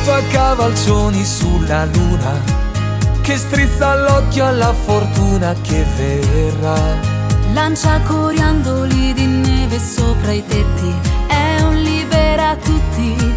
fa cavalcioni sulla luna, che strizza l'occhio alla fortuna che verrà. Lancia coriandoli di neve sopra i tetti, è un libera tutti.